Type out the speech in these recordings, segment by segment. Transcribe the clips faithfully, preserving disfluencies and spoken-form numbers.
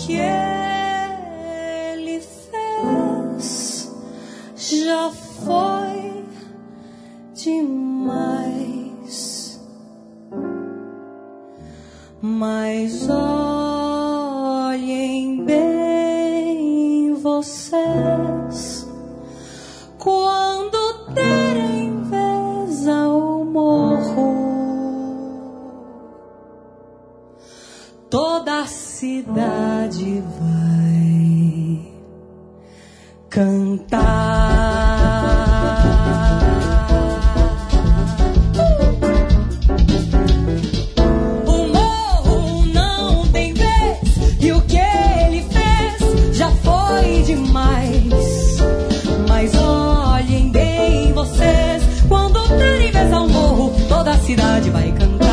que ele fez já foi demais. Mas olhem bem vocês quando derem vez ao morro. Toda a cidade vai cantar. O morro não tem vez e o que ele fez já foi demais. Mas olhem bem vocês quando derem vez ao morro, toda a cidade vai cantar.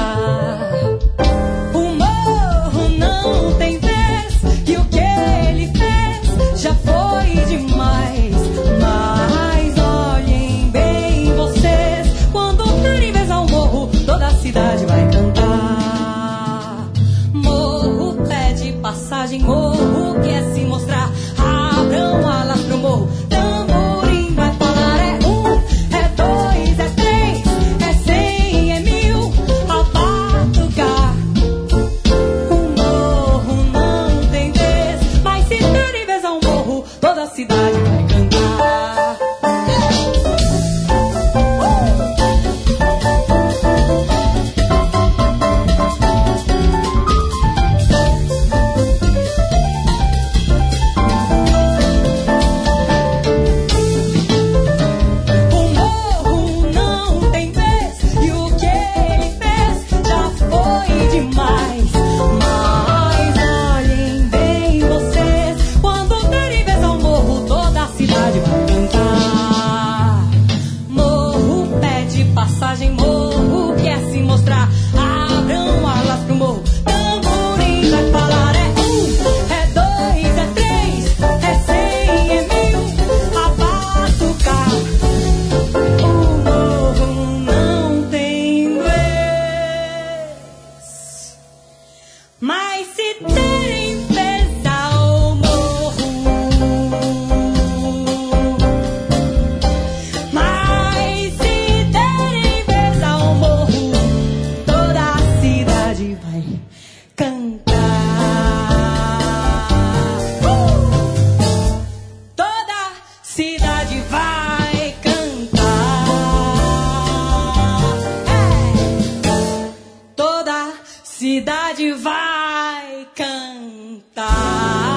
Não tem vez e o que ele fez já foi demais. Mas olhem bem vocês quando derem vez ao morro, toda a cidade vai cantar. Morro pede passagem, morro quer se mostrar. Abram alas pro morro, tamborim vai falar. É um, é dois, é três, é cem, é mil, a batucar. Toda a cidade vai cantar. O morro não tem vez e o que ele fez já foi demais. Mas olhem bem vocês quando derem vez ao morro, toda a cidade vai cantar. Morro pede passagem, morro quer se mostrar. Abram alas pro morro, tamborim vai falar. É um, é dois, é três, é cem, é mil, a batucar. O morro não tem vez, mas se derem vez ao morro, mas se derem vez ao morro, toda a cidade vai cantar. Uh! Toda a cidade vai cantar. É! Toda a cidade vai cantar.